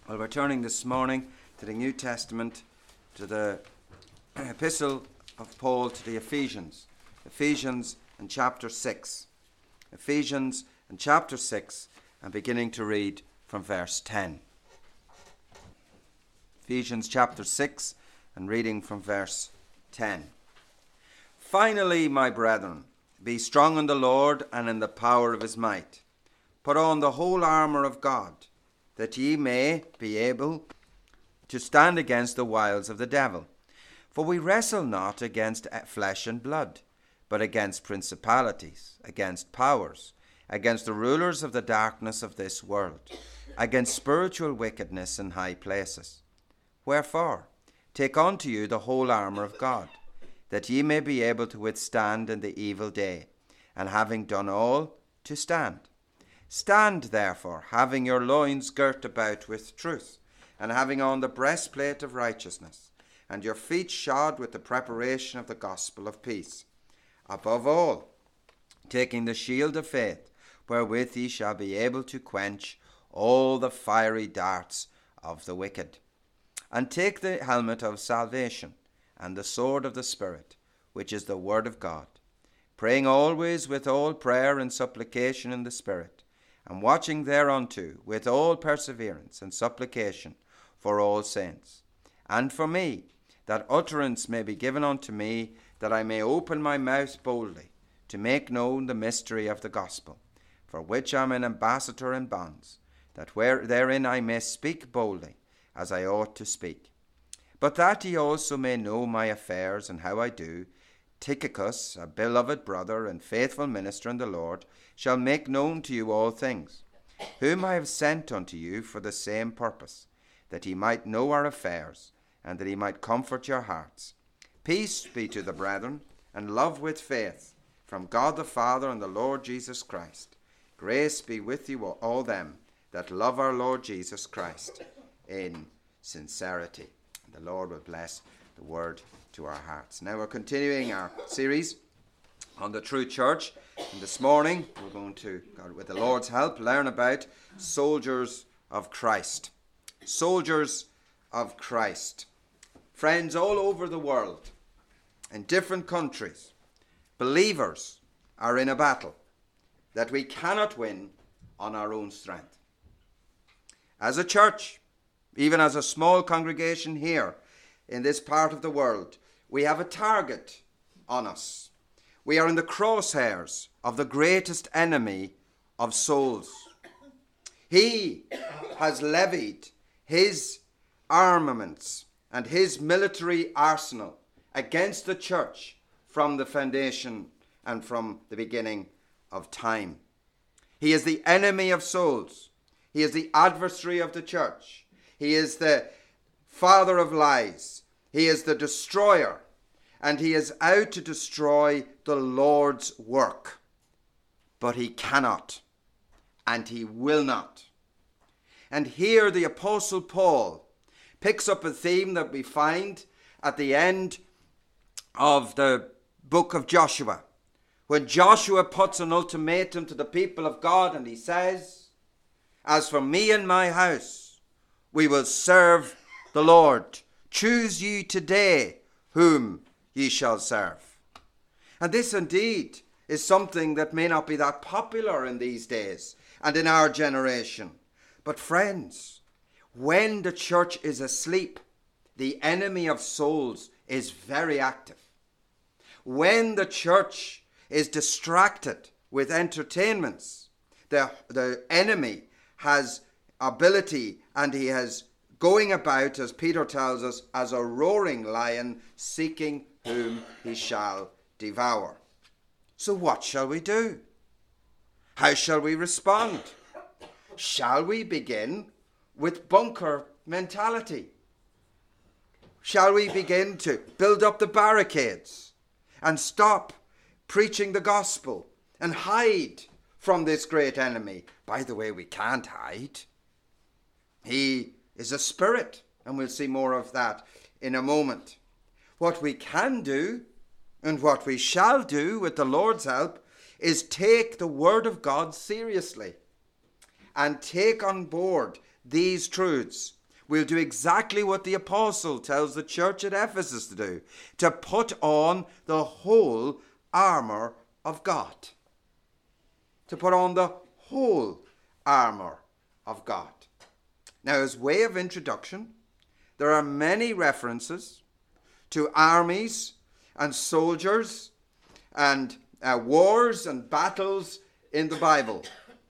Well, we're turning this morning to the New Testament, to the epistle of Paul to the Ephesians. Ephesians and chapter 6. Ephesians and chapter 6, and beginning to read from verse 10. Ephesians chapter 6, and reading from verse 10. Finally, my brethren, be strong in the Lord and in the power of his might. Put on the whole armour of God, that ye may be able to stand against the wiles of the devil. For we wrestle not against flesh and blood, but against principalities, against powers, against the rulers of the darkness of this world, against spiritual wickedness in high places. Wherefore, take unto you the whole armour of God, that ye may be able to withstand in the evil day, and having done all, to stand. Stand therefore, having your loins girt about with truth, and having on the breastplate of righteousness, and your feet shod with the preparation of the gospel of peace. Above all, taking the shield of faith, wherewith ye shall be able to quench all the fiery darts of the wicked. And take the helmet of salvation, and the sword of the Spirit, which is the word of God, praying always with all prayer and supplication in the Spirit, and watching thereunto with all perseverance and supplication for all saints. And for me, that utterance may be given unto me, that I may open my mouth boldly, to make known the mystery of the gospel, for which I am an ambassador in bonds, that therein I may speak boldly, as I ought to speak. But that ye also may know my affairs and how I do, Tychicus, a beloved brother and faithful minister in the Lord, shall make known to you all things, whom I have sent unto you for the same purpose, that he might know our affairs, and that he might comfort your hearts. Peace be to the brethren, and love with faith, from God the Father and the Lord Jesus Christ. Grace be with you all them that love our Lord Jesus Christ in sincerity. The Lord will bless the word to our hearts. Now we're continuing our series on the true church, and this morning we're going to, with the Lord's help, learn about soldiers of Christ. Soldiers of Christ. Friends all over the world, in different countries, believers are in a battle that we cannot win on our own strength. As a church, even as a small congregation here in this part of the world, we have a target on us. We are in the crosshairs of the greatest enemy of souls. He has levied his armaments and his military arsenal against the church from the foundation and from the beginning of time. He is the enemy of souls. He is the adversary of the church. He is the father of lies. He is the destroyer, and he is out to destroy the Lord's work. But he cannot, and he will not. And here the Apostle Paul picks up a theme that we find at the end of the book of Joshua, when Joshua puts an ultimatum to the people of God, and he says, "As for me and my house, we will serve the Lord. Choose ye today whom ye shall serve." And this indeed is something that may not be that popular in these days and in our generation. But friends, when the church is asleep, the enemy of souls is very active. When the church is distracted with entertainments, the enemy has ability, and he has going about, as Peter tells us, as a roaring lion, seeking whom he shall devour. So what shall we do? How shall we respond? Shall we begin with bunker mentality? Shall we begin to build up the barricades and stop preaching the gospel and hide from this great enemy? By the way, we can't hide. He is a spirit, and we'll see more of that in a moment. What we can do, and what we shall do with the Lord's help, is take the Word of God seriously and take on board these truths we'll do exactly what the apostle tells the church at Ephesus to do, to put on the whole armor of God. To put on the whole armor of God. Now, as way of introduction, there are many references to armies and soldiers and wars and battles in the Bible.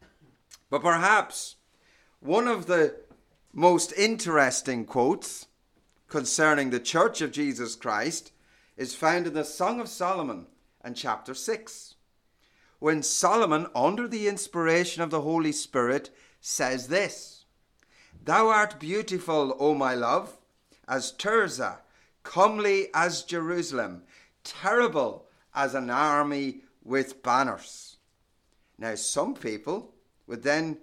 But perhaps one of the most interesting quotes concerning the Church of Jesus Christ is found in the Song of Solomon and chapter 6. When Solomon, under the inspiration of the Holy Spirit, says this: "Thou art beautiful, O my love, as Tirzah, comely as Jerusalem, terrible as an army with banners." Now, some people would then,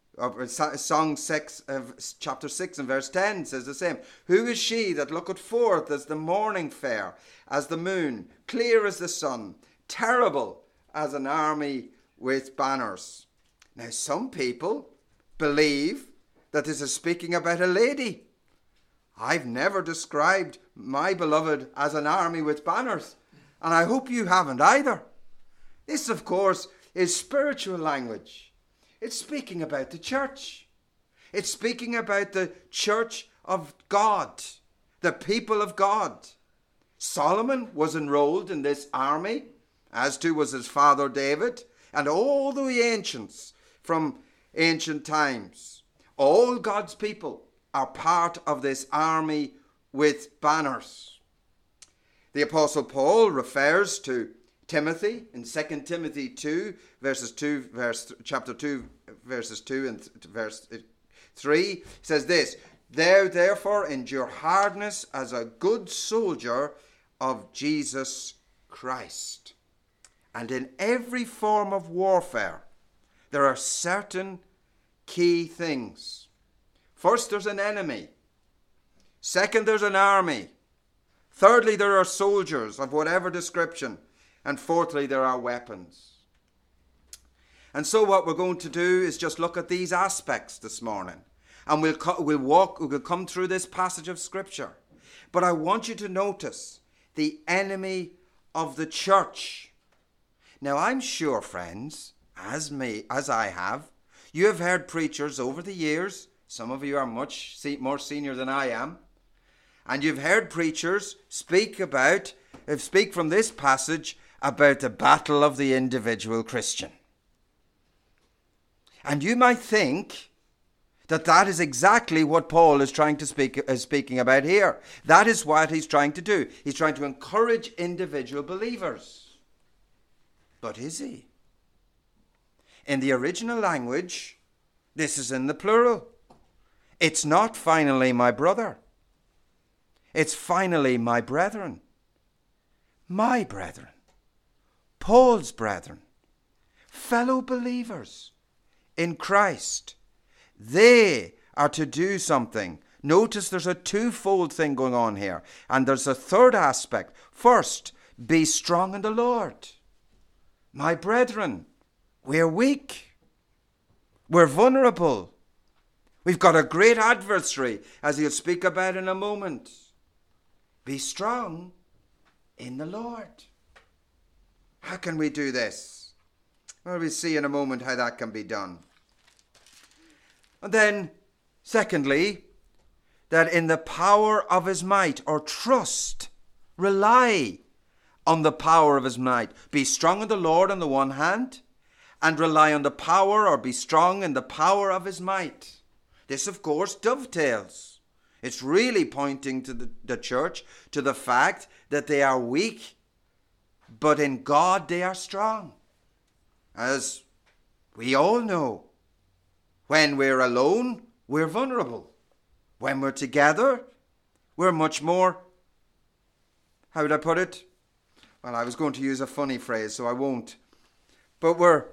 Song 6, chapter 6 and verse 10 says the same. "Who is she that looketh forth as the morning fair, as the moon, clear as the sun, terrible as an army with banners?" Now, some people believe that this is speaking about a lady. I've never described my beloved as an army with banners, and I hope you haven't either. This, of course, is spiritual language. It's speaking about the church. It's speaking about the church of God, the people of God. Solomon was enrolled in this army, as too was his father David, and all the ancients from ancient times. All God's people are part of this army with banners. The Apostle Paul refers to Timothy in 2 Timothy 2, chapter 2, verses 2 and verse 3. He says this: "Thou therefore endure hardness as a good soldier of Jesus Christ." And in every form of warfare, there are certain key things. First, there's an enemy. Second, there's an army. Thirdly, there are soldiers of whatever description. And fourthly, there are weapons. And so what we're going to do is just look at these aspects this morning. And we'll come through this passage of Scripture. But I want you to notice the enemy of the church. Now, I'm sure, friends, as I have, you have heard preachers over the years. Some of you are much more senior than I am. And you've heard preachers speak from this passage about the battle of the individual Christian. And you might think that is exactly what Paul is speaking about here. That is what he's trying to do. He's trying to encourage individual believers. But is he? In the original language, this is in the plural. It's not finally my brother. It's finally my brethren. My brethren. Paul's brethren. Fellow believers in Christ. They are to do something. Notice there's a twofold thing going on here. And there's a third aspect. First, be strong in the Lord. My brethren, we're weak. We're vulnerable. We've got a great adversary, as he'll speak about in a moment. Be strong in the Lord. How can we do this? Well, we'll see in a moment how that can be done. And then, secondly, that in the power of his might, or trust, rely on the power of his might. Be strong in the Lord on the one hand, and rely on the power, or be strong in the power of his might. This, of course, dovetails. It's really pointing to the church, to the fact that they are weak, but in God they are strong. As we all know, when we're alone, we're vulnerable. When we're together, we're much more, how would I put it? Well, I was going to use a funny phrase, so I won't. But we're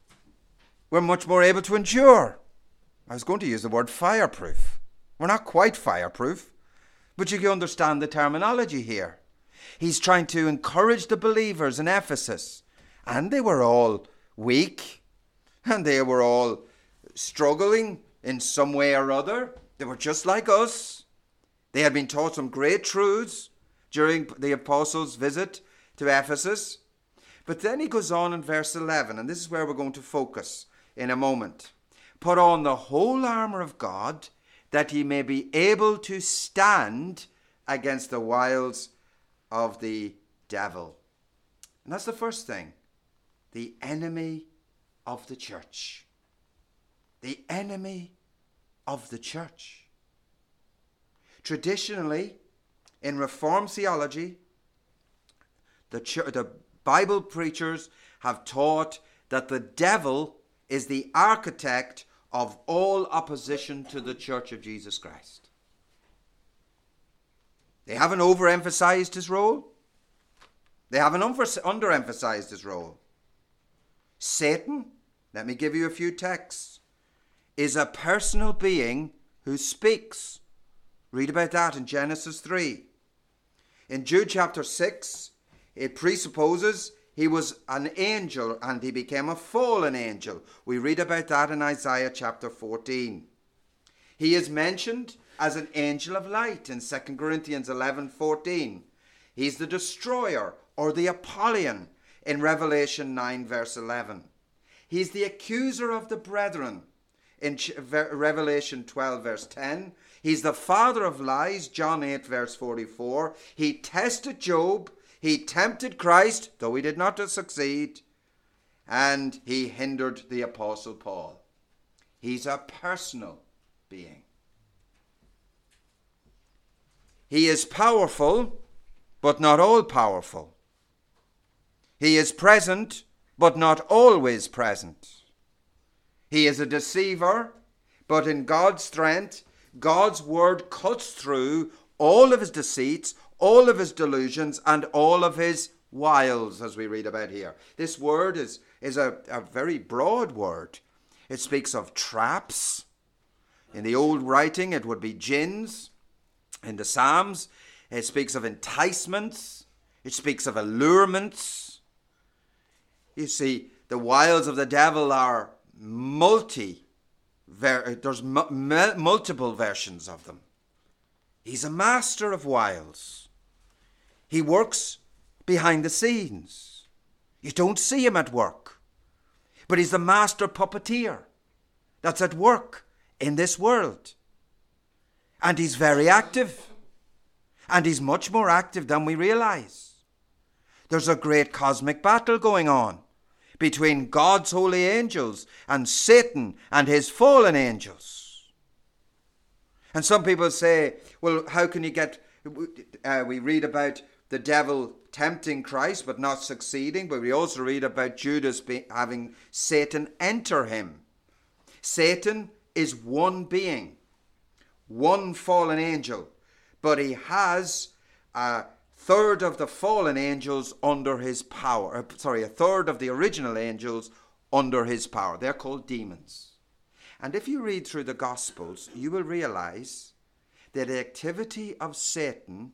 much more able to endure. I was going to use the word fireproof. We're not quite fireproof, but you can understand the terminology here. He's trying to encourage the believers in Ephesus, and they were all weak, and they were all struggling in some way or other. They were just like us. They had been taught some great truths during the apostles' visit to Ephesus. But then he goes on in verse 11, and this is where we're going to focus in a moment. Put on the whole armour of God, that ye may be able to stand against the wiles of the devil. And that's the first thing. The enemy of the church. The enemy of the church. Traditionally, in Reformed theology, the Bible preachers have taught that the devil is the architect of all opposition to the Church of Jesus Christ. They haven't overemphasized his role. They haven't underemphasized his role. Satan, let me give you a few texts, is a personal being who speaks. Read about that in Genesis 3. In Jude chapter 6, it presupposes he was an angel and he became a fallen angel. We read about that in Isaiah chapter 14. He is mentioned as an angel of light in 2 Corinthians 11:14. He's the destroyer or the Apollyon in Revelation 9 verse 11. He's the accuser of the brethren in Revelation 12 verse 10. He's the father of lies, John 8 verse 44. He tested Job. He tempted Christ, though he did not succeed. And he hindered the Apostle Paul. He's a personal being. He is powerful, but not all powerful. He is present, but not always present. He is a deceiver, but in God's strength, God's word cuts through all of his deceits, all of his delusions, and all of his wiles, as we read about here. This word is a very broad word. It speaks of traps. In the old writing, it would be jinns. In the Psalms, it speaks of enticements. It speaks of allurements. You see, the wiles of the devil are there's multiple versions of them. He's a master of wiles. He works behind the scenes. You don't see him at work. But he's the master puppeteer that's at work in this world. And he's very active. And he's much more active than we realize. There's a great cosmic battle going on between God's holy angels and Satan and his fallen angels. And some people say, well, how can you we read about the devil tempting Christ but not succeeding, but we also read about Judas having Satan enter him. Satan is one being, one fallen angel, but he has a third of the fallen angels under his power. A third of the original angels under his power. They're called demons. And if you read through the Gospels, you will realize that the activity of Satan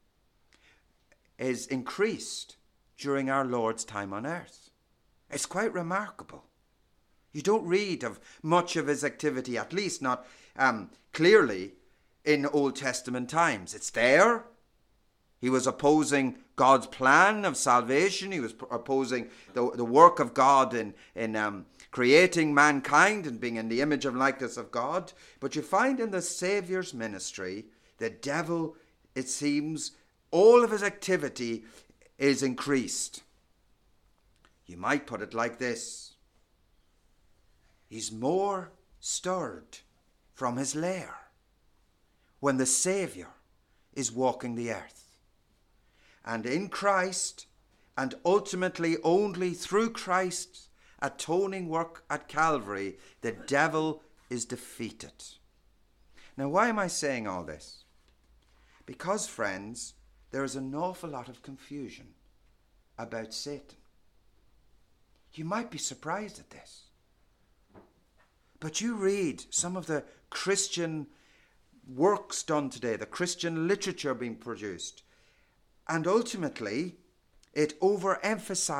is increased during our Lord's time on earth. It's quite remarkable. You don't read of much of his activity, at least not clearly, in Old Testament times. It's there. He was opposing God's plan of salvation. He was opposing the work of God in creating mankind and being in the image and likeness of God. But you find in the Saviour's ministry, the devil, it seems, all of his activity is increased. You might put it like this. He's more stirred from his lair when the Saviour is walking the earth. And in Christ, and ultimately only through Christ's atoning work at Calvary, the devil is defeated. Now, why am I saying all this? Because, friends, there is an awful lot of confusion about Satan. You might be surprised at this. But you read some of the Christian works done today, the Christian literature being produced, and ultimately it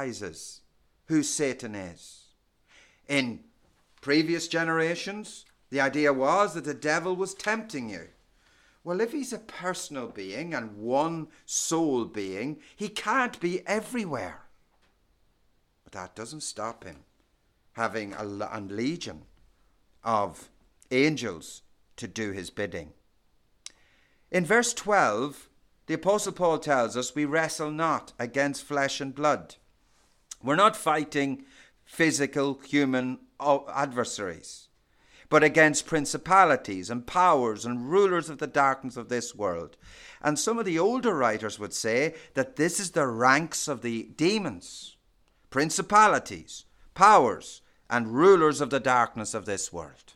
overemphasizes who Satan is. In previous generations, The idea was that the devil was tempting you. Well, if he's a personal being and one soul being, he can't be everywhere. But that doesn't stop him having a legion of angels to do his bidding. In verse 12, the Apostle Paul tells us we wrestle not against flesh and blood. We're not fighting physical human adversaries, but against principalities and powers and rulers of the darkness of this world. And some of the older writers would say that this is the ranks of the demons, principalities, powers, and rulers of the darkness of this world.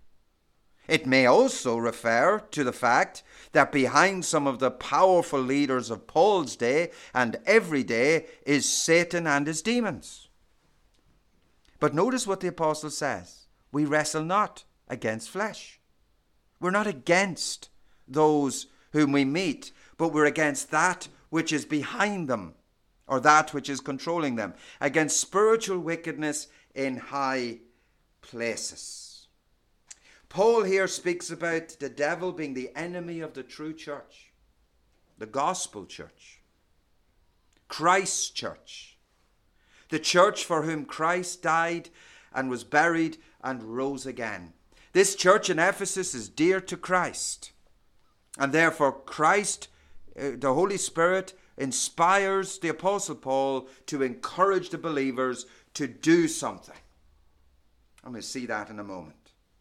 It may also refer to the fact that behind some of the powerful leaders of Paul's day and every day is Satan and his demons. But notice what the apostle says. We wrestle not against flesh. We're not against those whom we meet, but we're against that which is behind them, or that which is controlling them, against spiritual wickedness in high places. Paul here speaks about the devil being the enemy of the true church, the gospel church, Christ's church, the church for whom Christ died and was buried and rose again. This church in Ephesus is dear to Christ, and therefore Christ, the Holy Spirit, inspires the Apostle Paul to encourage the believers to do something. I'm going to see that in a moment.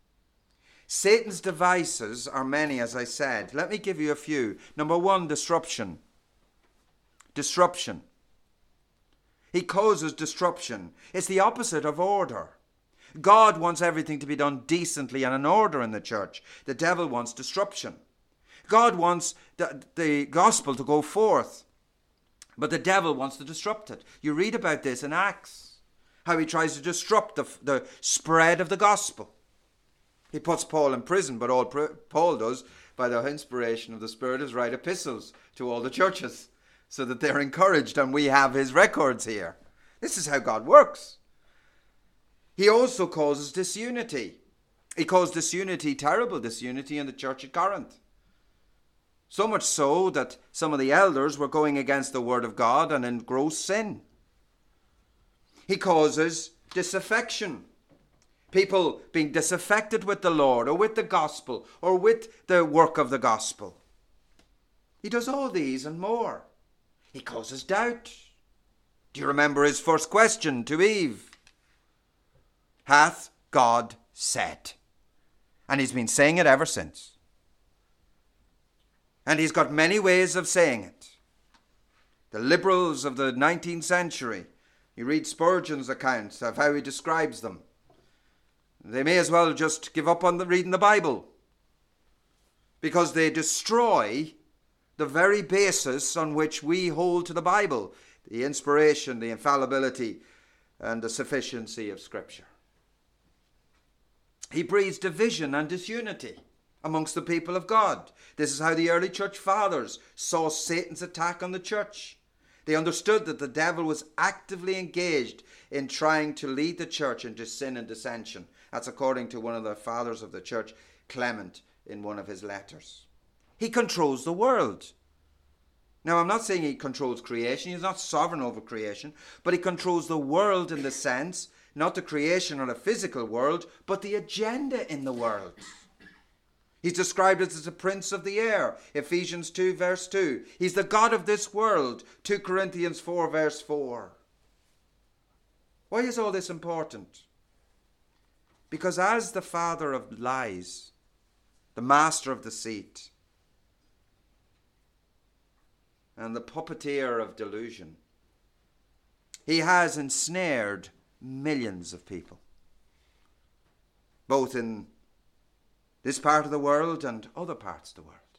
Satan's devices are many, as I said. Let me give you a few. Number one, disruption. Disruption. He causes disruption. It's the opposite of order. God wants everything to be done decently and in order in the church. The devil wants disruption. God wants the gospel to go forth, but the devil wants to disrupt it. You read about this in Acts, how he tries to disrupt the spread of the gospel. He puts Paul in prison, but all Paul does, by the inspiration of the Spirit, is write epistles to all the churches so that they're encouraged, and we have his records here. This is how God works. He also causes disunity. He caused disunity, terrible disunity, in the church at Corinth. So much so that some of the elders were going against the word of God and in gross sin. He causes disaffection. People being disaffected with the Lord or with the gospel or with the work of the gospel. He does all these and more. He causes doubt. Do you remember his first question to Eve? Hath God said? And he's been saying it ever since. And he's got many ways of saying it. The liberals of the 19th century, you read Spurgeon's accounts of how he describes them. They may as well just give up on reading the Bible, because they destroy the very basis on which we hold to the Bible, the inspiration, the infallibility, and the sufficiency of Scripture. He breeds division and disunity amongst the people of God. This is how the early church fathers saw Satan's attack on the church. They understood that the devil was actively engaged in trying to lead the church into sin and dissension. That's according to one of the fathers of the church, Clement, in one of his letters. He controls the world. Now, I'm not saying he controls creation. He's not sovereign over creation. But he controls the world in the sense, not the creation or the physical world, but the agenda in the world. He's described as the prince of the air, Ephesians 2, verse 2. He's the God of this world, 2 Corinthians 4, verse 4. Why is all this important? Because as the father of lies, the master of deceit, and the puppeteer of delusion, he has ensnared millions of people, both in this part of the world and other parts of the world.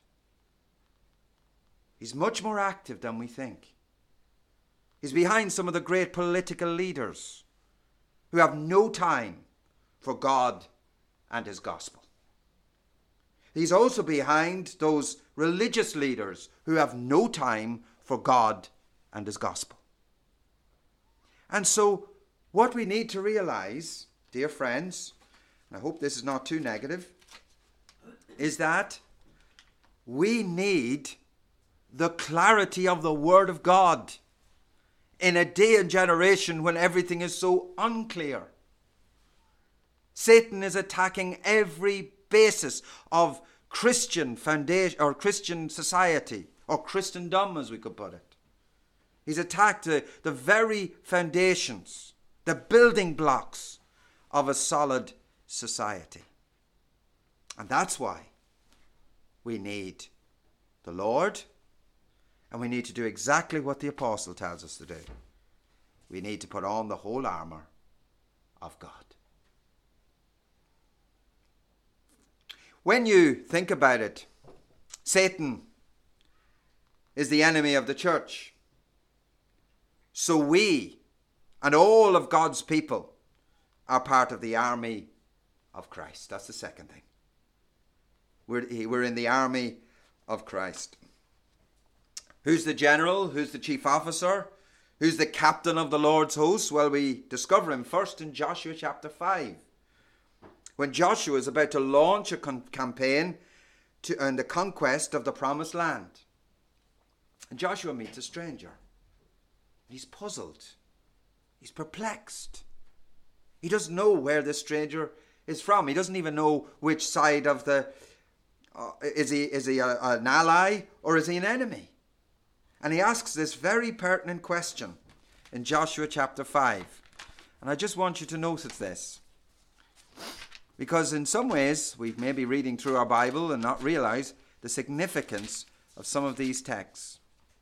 He's much more active than we think. He's behind some of the great political leaders who have no time for God and his gospel. He's also behind those religious leaders who have no time for God and his gospel. And so what we need to realize, dear friends, I hope this is not too negative, is that we need the clarity of the Word of God in a day and generation when everything is so unclear. Satan is attacking every basis of Christian foundation or Christian society or Christendom, as we could put it. He's attacked the very foundations, the building blocks of a solid society. And that's why we need the Lord, and we need to do exactly what the apostle tells us to do. We need to put on the whole armour of God. When you think about it, Satan is the enemy of the church. So we and all of God's people are part of the army of Christ. That's the second thing. We're in the army of Christ. Who's the general? Who's the chief officer? Who's the captain of the Lord's host? Well, we discover him first in Joshua chapter 5. When Joshua is about to launch a campaign in the conquest of the promised land. And Joshua meets a stranger. He's puzzled. He's perplexed. He doesn't know where this stranger is from. He doesn't even know which side of the... is he an ally or is he an enemy? And he asks this very pertinent question in Joshua chapter 5. And I just want you to notice this. Because in some ways, we may be reading through our Bible and not realize the significance of some of these texts.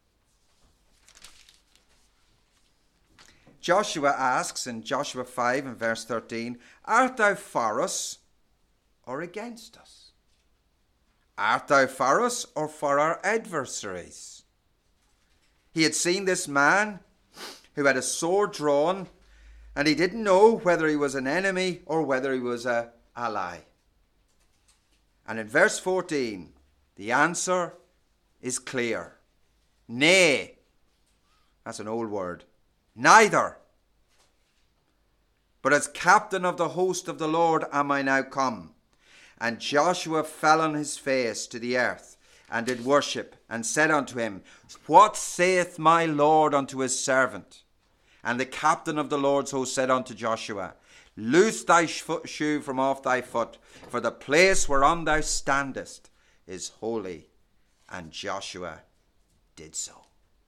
Joshua asks in Joshua 5 and verse 13, "Art thou for us or against us? Art thou for us or for our adversaries?" He had seen this man who had a sword drawn, and he didn't know whether he was an enemy or whether he was an ally. And in verse 14, the answer is clear. Nay, that's an old word, neither. But as captain of the host of the Lord am I now come. And Joshua fell on his face to the earth, and did worship, and said unto him, What saith my Lord unto his servant? And the captain of the Lord's host said unto Joshua, Loose thy shoe from off thy foot, for the place whereon thou standest is holy. And Joshua did so.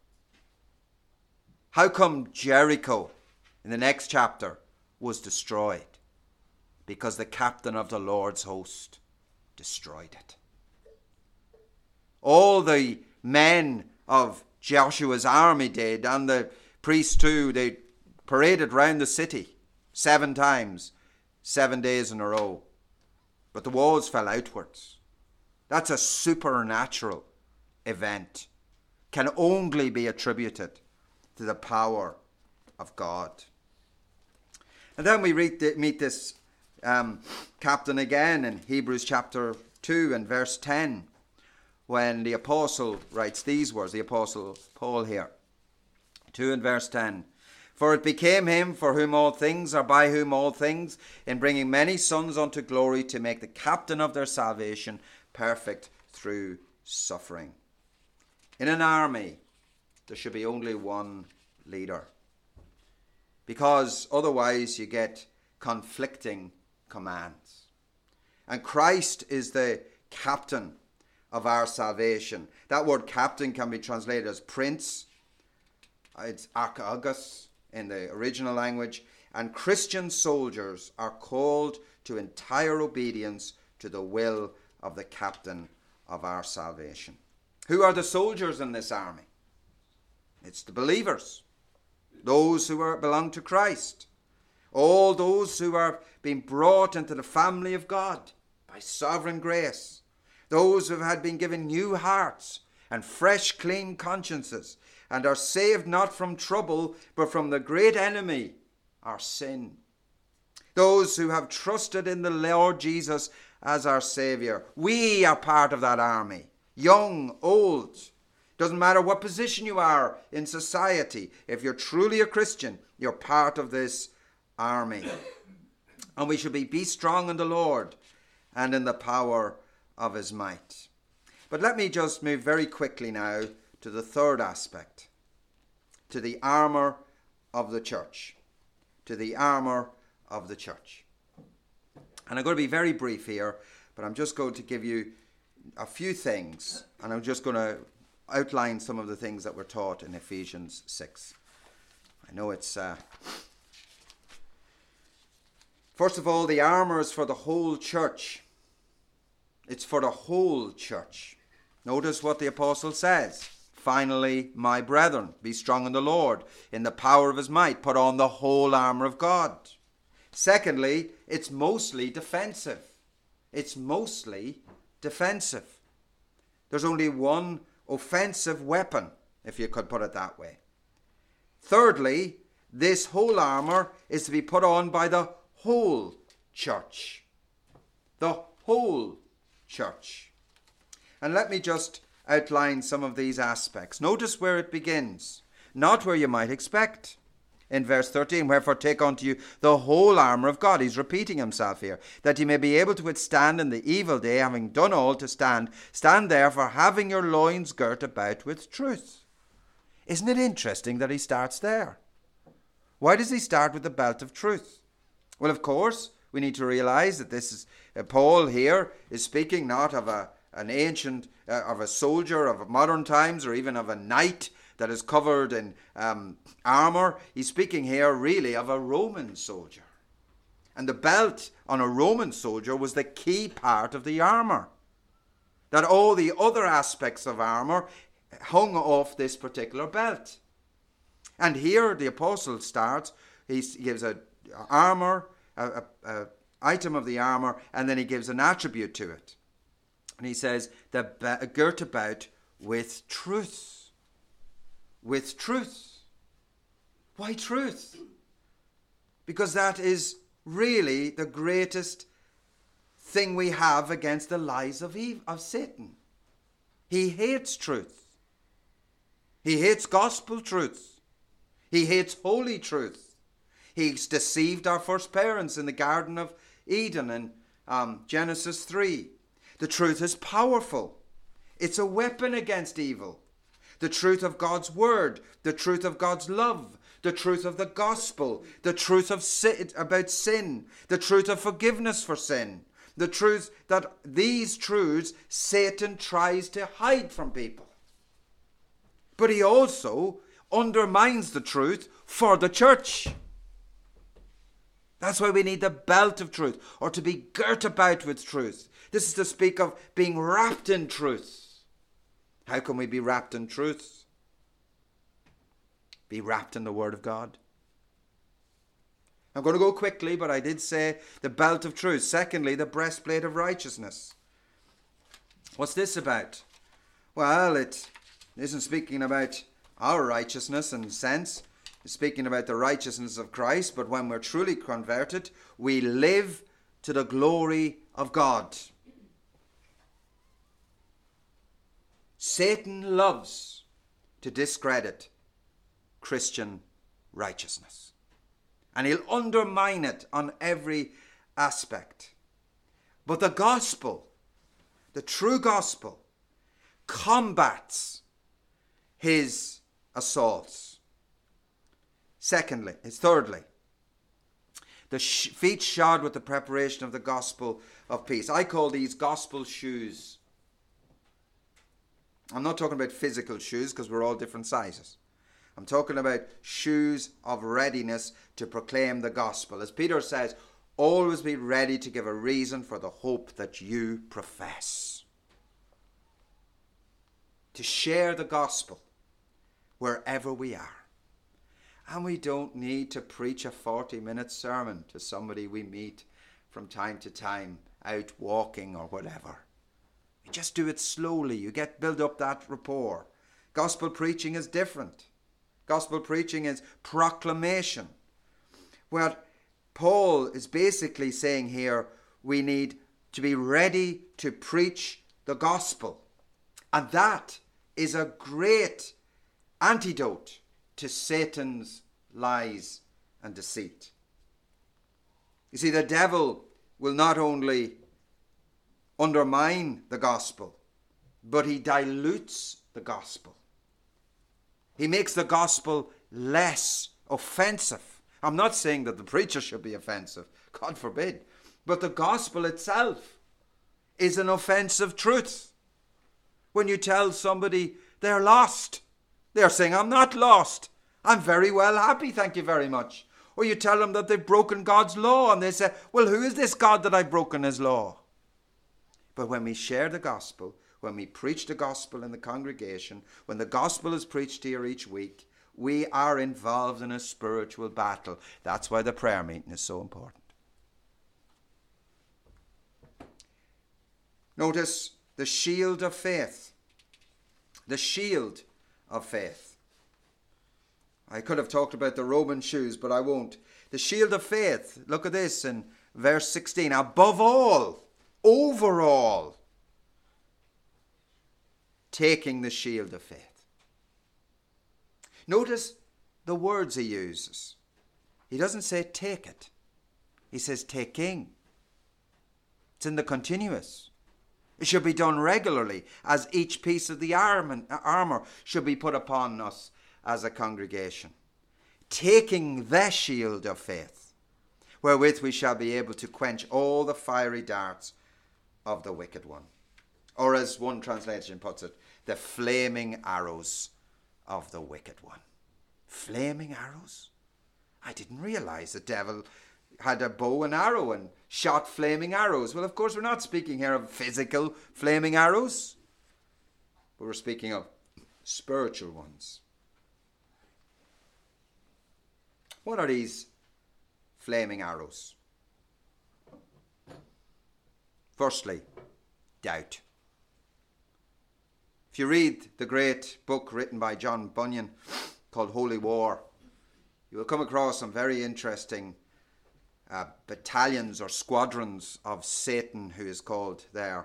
How come Jericho, in the next chapter, was destroyed? Because the captain of the Lord's host destroyed it. All the men of Joshua's army did, and the priests too, they paraded round the city 7 times, 7 days in a row. But the walls fell outwards. That's a supernatural event. Can only be attributed to the power of God. And then we meet this captain again in Hebrews chapter 2 and verse 10, when the apostle writes these words, the apostle Paul here. 2 and verse 10. For it became him for whom all things are, by whom all things, in bringing many sons unto glory, to make the captain of their salvation perfect through suffering. In an army, there should be only one leader, because otherwise you get conflicting commands. And Christ is the captain of our salvation. That word captain can be translated as prince. It's archagos in the original language. And Christian soldiers are called to entire obedience to the will of the captain of our salvation. Who are the soldiers in this army? It's the believers, those who belong to Christ, all those who are being brought into the family of God by sovereign grace, those who have been given new hearts and fresh, clean consciences, and are saved not from trouble, but from the great enemy, our sin. Those who have trusted in the Lord Jesus as our Saviour. We are part of that army, young, old. Doesn't matter what position you are in society. If you're truly a Christian, you're part of this army. And we should be strong in the Lord and in the power of his might. But let me just move very quickly now to the third aspect, to the armour of the church. To the armour of the church. And I'm going to be very brief here, but I'm just going to give you a few things, and I'm just going to outline some of the things that were taught in Ephesians 6. I know it's... First of all, the armour is for the whole church. It's for the whole church. Notice what the apostle says. Finally, my brethren, be strong in the Lord, in the power of his might. Put on the whole armour of God. Secondly, it's mostly defensive. It's mostly defensive. There's only one offensive weapon, if you could put it that way. Thirdly, this whole armour is to be put on by the whole church. The whole church. And let me just outline some of these aspects. Notice where it begins, not where you might expect. In verse 13, wherefore take unto you the whole armour of God. He's repeating himself here. That ye may be able to withstand in the evil day, having done all to stand. Stand therefore, having your loins girt about with truth. Isn't it interesting that he starts there? Why does he start with the belt of truth? Well, of course, we need to realize that this is Paul here is speaking not of an ancient, of a soldier of modern times, or even of a knight that is covered in armour. He's speaking here really of a Roman soldier. And the belt on a Roman soldier was the key part of the armour. That all the other aspects of armour hung off this particular belt. And here the apostle starts, he gives an armour, a item of the armour, and then he gives an attribute to it. And he says, girt about with truth. With truth. Why truth? Because that is really the greatest thing we have against the lies of Satan. He hates truth. He hates gospel truth. He hates holy truth. He's deceived our first parents in the Garden of Eden in Genesis 3. The truth is powerful. It's a weapon against evil. The truth of God's word, the truth of God's love, the truth of the gospel, the truth of about sin, the truth of forgiveness for sin, the truth that these truths Satan tries to hide from people. But he also undermines the truth for the church. That's why we need the belt of truth, or to be girt about with truth. This is to speak of being wrapped in truth. How can we be wrapped in truth? Be wrapped in the Word of God. I'm going to go quickly, but I did say the belt of truth. Secondly, the breastplate of righteousness. What's this about? Well, it isn't speaking about our righteousness in sense. It's speaking about the righteousness of Christ, but when we're truly converted, we live to the glory of God. Satan loves to discredit Christian righteousness. And he'll undermine it on every aspect. But the gospel, the true gospel, combats his assaults. Thirdly, the feet shod with the preparation of the gospel of peace. I call these gospel shoes. I'm not talking about physical shoes because we're all different sizes. I'm talking about shoes of readiness to proclaim the gospel. As Peter says, always be ready to give a reason for the hope that you profess. To share the gospel wherever we are. And we don't need to preach a 40-minute sermon to somebody we meet from time to time out walking or whatever. You just do it slowly. You build up that rapport. Gospel preaching is different. Gospel preaching is proclamation. What Paul is basically saying here, we need to be ready to preach the gospel. And that is a great antidote to Satan's lies and deceit. You see, the devil will not only undermine the gospel, but he dilutes the gospel. He makes the gospel less offensive. I'm not saying that the preacher should be offensive, God forbid, but the gospel itself is an offensive truth. When you tell somebody they're lost, they're saying, I'm not lost. I'm very well happy, thank you very much. Or you tell them that they've broken God's law, and they say, well, who is this God that I've broken his law? But when we share the gospel, when we preach the gospel in the congregation, when the gospel is preached here each week, we are involved in a spiritual battle. That's why the prayer meeting is so important. Notice the shield of faith. The shield of faith. I could have talked about the Roman shoes, but I won't. The shield of faith. Look at this in verse 16. Above all, over all, taking the shield of faith. Notice the words he uses. He doesn't say take it. He says taking. It's in the continuous. It should be done regularly, as each piece of the armor should be put upon us as a congregation. Taking the shield of faith, wherewith we shall be able to quench all the fiery darts of the wicked one. Or as one translation puts it, the flaming arrows of the wicked one. Flaming arrows? I didn't realize the devil had a bow and arrow and shot flaming arrows. Well, of course, we're not speaking here of physical flaming arrows, but we're speaking of spiritual ones. What are these flaming arrows? Firstly, doubt. If you read the great book written by John Bunyan called Holy War, you will come across some very interesting battalions or squadrons of Satan, who is called there.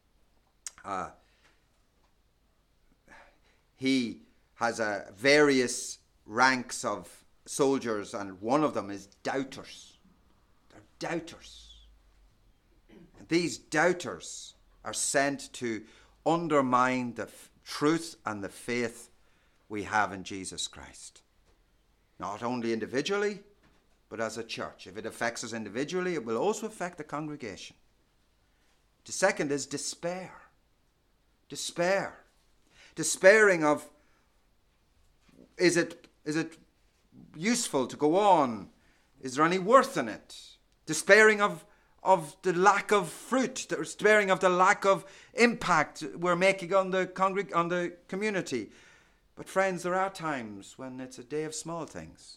He has various ranks of soldiers, and one of them is doubters. They're doubters. And these doubters are sent to undermine the truth and the faith we have in Jesus Christ. Not only individually, but as a church. If it affects us individually, it will also affect the congregation. The second is despair. Despair. Despairing of, is it useful to go on? Is there any worth in it? Despairing of the lack of fruit, despairing of the lack of impact we're making on the community. But friends, there are times when it's a day of small things.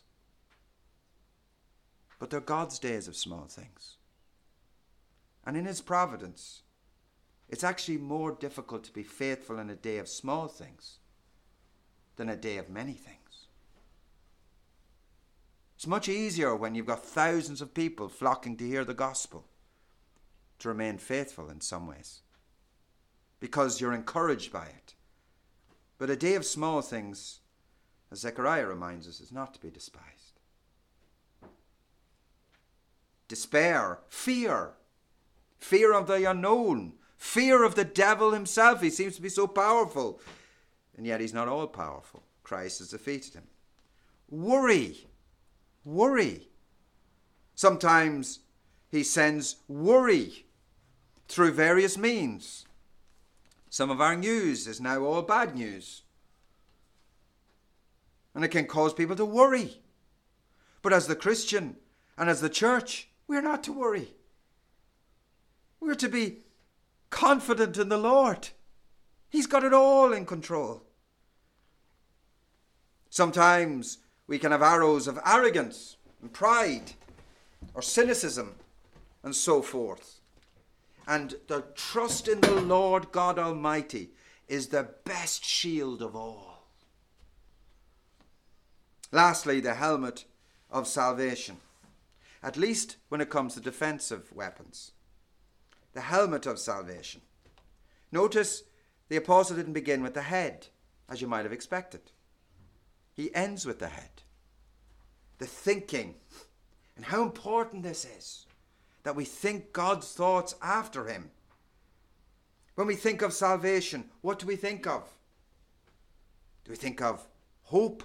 But they're God's days of small things. And in his providence, it's actually more difficult to be faithful in a day of small things than a day of many things. It's much easier when you've got thousands of people flocking to hear the gospel to remain faithful in some ways, because you're encouraged by it. But a day of small things, as Zechariah reminds us, is not to be despised. Despair, fear of the unknown, fear of the devil himself. He seems to be so powerful, and yet he's not all powerful. Christ has defeated him. Worry. Sometimes he sends worry through various means. Some of our news is now all bad news, and it can cause people to worry. But as the Christian and as the church, we're not to worry. We're to be confident in the Lord. He's got it all in control. Sometimes we can have arrows of arrogance and pride or cynicism and so forth. And the trust in the Lord God Almighty is the best shield of all. Lastly, the helmet of salvation. At least when it comes to defensive weapons. The helmet of salvation. Notice the apostle didn't begin with the head, as you might have expected. He ends with the head. The thinking, and how important this is. that we think God's thoughts after him. When we think of salvation, what do we think of? Do we think of hope,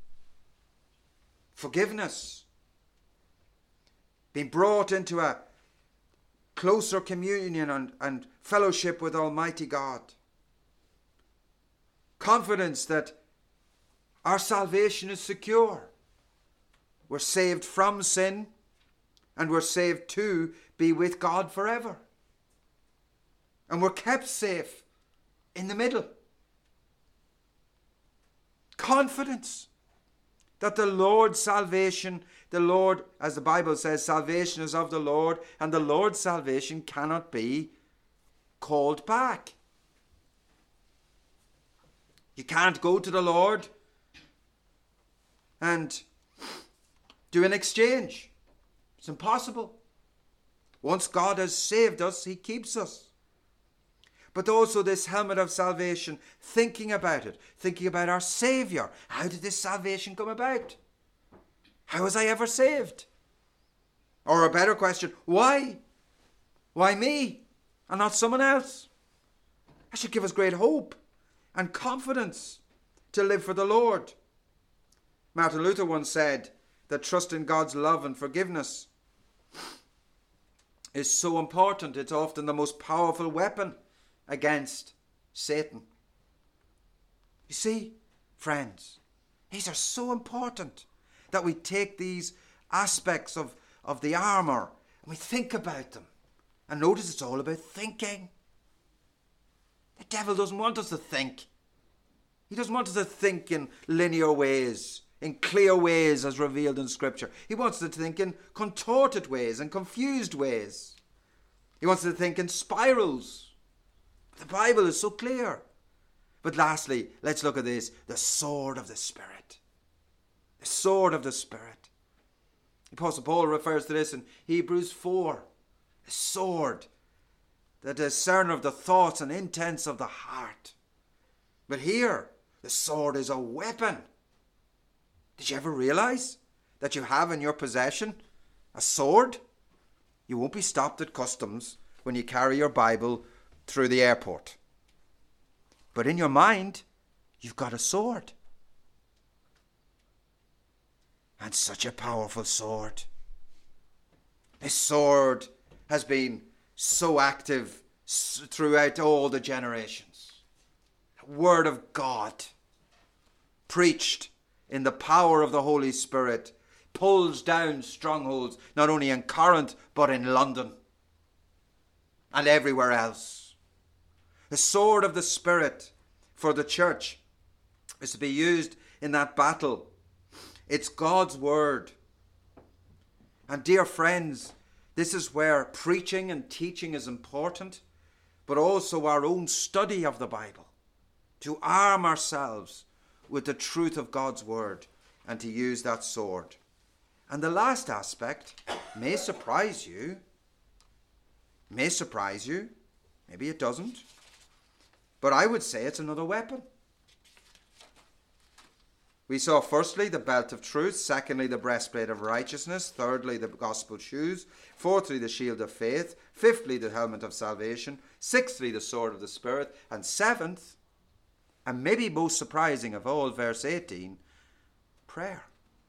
forgiveness, being brought into a closer communion and fellowship with Almighty God? Confidence that our salvation is secure. We're saved from sin, and we're saved to be with God forever. And we're kept safe in the middle. Confidence that the Lord's salvation, the Lord, as the Bible says, salvation is of the Lord, and the Lord's salvation cannot be called back. You can't go to the Lord and do an exchange. It's impossible. Once God has saved us, he keeps us. But also this helmet of salvation, thinking about it, thinking about our Saviour. How did this salvation come about? How was I ever saved? Or a better question, why? Why me and not someone else? That should give us great hope and confidence to live for the Lord. Martin Luther once said that trust in God's love and forgiveness is so important. It's often the most powerful weapon against Satan. You see, friends, these are so important that we take these aspects of the armour and we think about them. And notice it's all about thinking. The devil doesn't want us to think. He doesn't want us to think in linear ways, in clear ways as revealed in Scripture. He wants us to think in contorted ways and confused ways. He wants us to think in spirals. The Bible is so clear. But lastly, let's look at this, the sword of the Spirit. The sword of the Spirit. Apostle Paul refers to this in Hebrews 4. A sword, the discerner of the thoughts and intents of the heart. But here, the sword is a weapon. Did you ever realize that you have in your possession a sword? You won't be stopped at customs when you carry your Bible through the airport. But in your mind, you've got a sword. And such a powerful sword. This sword has been so active throughout all the generations. The Word of God, preached in the power of the Holy Spirit, pulls down strongholds, not only in Corinth, but in London and everywhere else. The sword of the Spirit for the church is to be used in that battle. It's God's Word. And dear friends, this is where preaching and teaching is important, but also our own study of the Bible, to arm ourselves with the truth of God's Word and to use that sword. And the last aspect may surprise you. Maybe it doesn't. But I would say it's another weapon. We saw firstly the belt of truth, secondly the breastplate of righteousness, thirdly the gospel shoes, fourthly the shield of faith, fifthly the helmet of salvation, sixthly the sword of the Spirit, and seventh, and maybe most surprising of all, verse 18, prayer.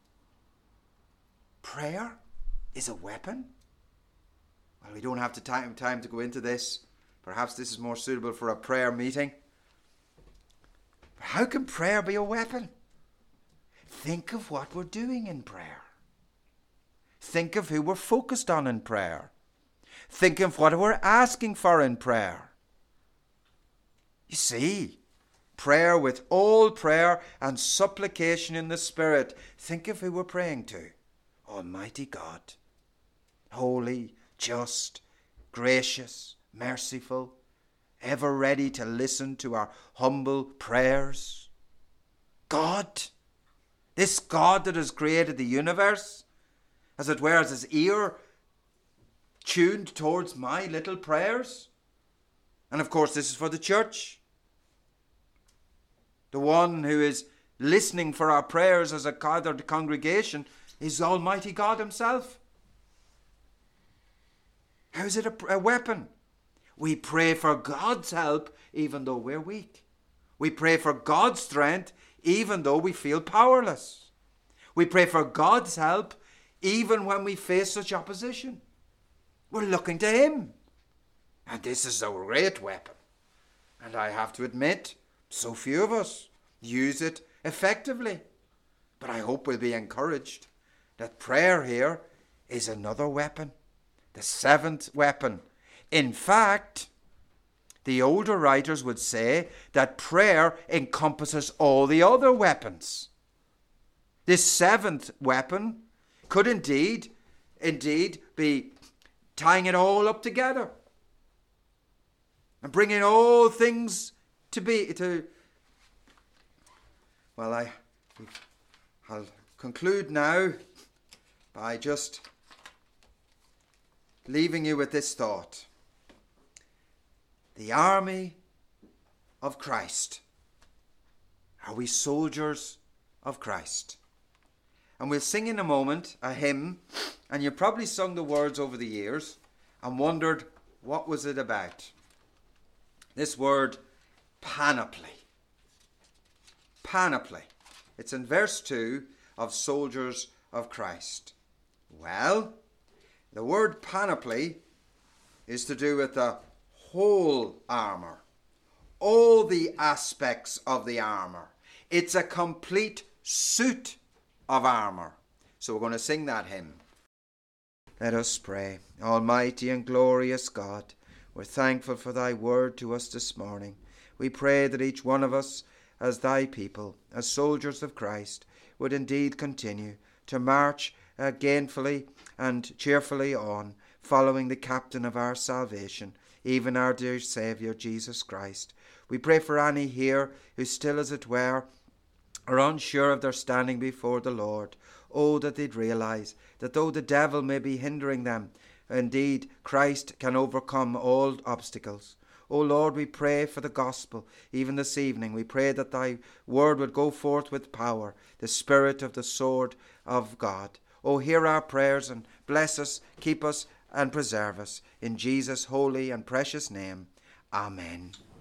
Prayer is a weapon? Well, we don't have time to go into this. Perhaps this is more suitable for a prayer meeting. But how can prayer be a weapon? Think of what we're doing in prayer. Think of who we're focused on in prayer. Think of what we're asking for in prayer. You see, prayer with all prayer and supplication in the Spirit. Think of who we're praying to. Almighty God, holy, just, gracious, merciful, ever ready to listen to our humble prayers. God, this God that has created the universe, as it were, has his ear tuned towards my little prayers. And of course, this is for the church. The one who is listening for our prayers as a gathered congregation is Almighty God himself. How is it a weapon? We pray for God's help even though we're weak. We pray for God's strength even though we feel powerless. We pray for God's help even when we face such opposition. We're looking to Him. And this is a great weapon. And I have to admit, so few of us use it effectively. But I hope we'll be encouraged that prayer here is another weapon, the seventh weapon. In fact, the older writers would say that prayer encompasses all the other weapons. This seventh weapon could indeed be tying it all up together and bringing all things Well, I'll conclude now by just leaving you with this thought. The army of Christ. Are we soldiers of Christ? And we'll sing in a moment a hymn, and you've probably sung the words over the years and wondered, what was it about? This word, panoply. Panoply. It's in verse 2 of Soldiers of Christ. Well, the word panoply is to do with the whole armour. All the aspects of the armour. It's a complete suit of armour. So we're going to sing that hymn. Let us pray. Almighty and glorious God, we're thankful for thy word to us this morning. We pray that each one of us, as thy people, as soldiers of Christ, would indeed continue to march gainfully and cheerfully on, following the captain of our salvation, even our dear Saviour, Jesus Christ. We pray for any here who still, as it were, are unsure of their standing before the Lord. Oh, that they'd realise that though the devil may be hindering them, indeed Christ can overcome all obstacles. O Lord, we pray for the gospel even this evening. We pray that thy word would go forth with power, the spirit of the sword of God. O hear our prayers and bless us, keep us and preserve us. In Jesus' holy and precious name. Amen.